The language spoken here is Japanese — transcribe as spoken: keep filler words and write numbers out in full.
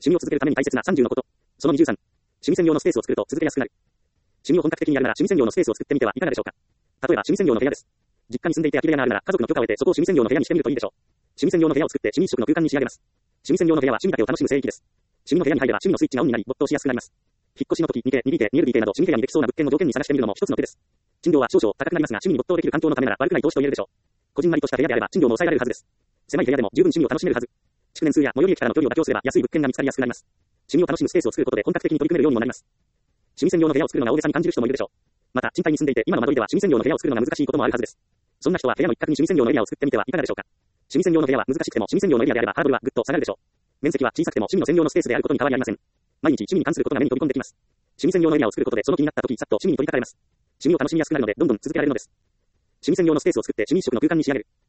趣味を続けるために大切なさんじゅうのこと。そのにじゅうさん。趣味専用のスペースを作ると続けやすくなる。趣味を本格的にやるなら趣味専用のスペースを作ってみてはいかがでしょうか。例えば趣味専用の部屋です。実家に住んでいて空き部屋があるなら家族の許可を得てそこを趣味専用の部屋にしてみるといいでしょう。趣味専用の部屋を作って趣味一色の空間に仕上げます。趣味専用の部屋は趣味だけを楽しむ聖域です。趣味の部屋に入れば趣味のスイッチがオンになり没頭しやすくなります。引っ越しの時 にケー、にビーケー、にエルディーケー など趣味部屋にできそうな物件の条件に探してみるのも一つの手です。賃料は少々高くなりますが趣味に没頭できる環境のためなら悪くない投資と言えるでしょう。こじんまりとした部屋であれば賃料も抑えられるはずです。狭い部屋でも十分趣味を楽しめるはず。築年数や最寄り駅からの距離を妥協すれば安い物件が見つかりやすくなります。趣味を楽しむスペースを作ることで本格的に取り組めるようにもなります。趣味専用の部屋を作るのが大げさに感じる人もいるでしょう。また賃貸に住んでいて今の間取りでは趣味専用の部屋を作るのが難しいこともあるはずです。そんな人は部屋の一角に趣味専用のエリアを作ってみてはいかがでしょうか。趣味専用の部屋は難しくても趣味専用のエリアであればハードルはぐっと下がるでしょう。面積は小さくても趣味の専用のスペースであることに変わりありません。毎日趣味に関することが目に飛び込んできます。趣味専用のエリアを作ることでその気になった時さっと趣味に取り掛かれます。趣味を楽しみやすくなるのでどんどん続けられるのです。趣味専用のスペースを作って趣味一色の空間に仕上げる。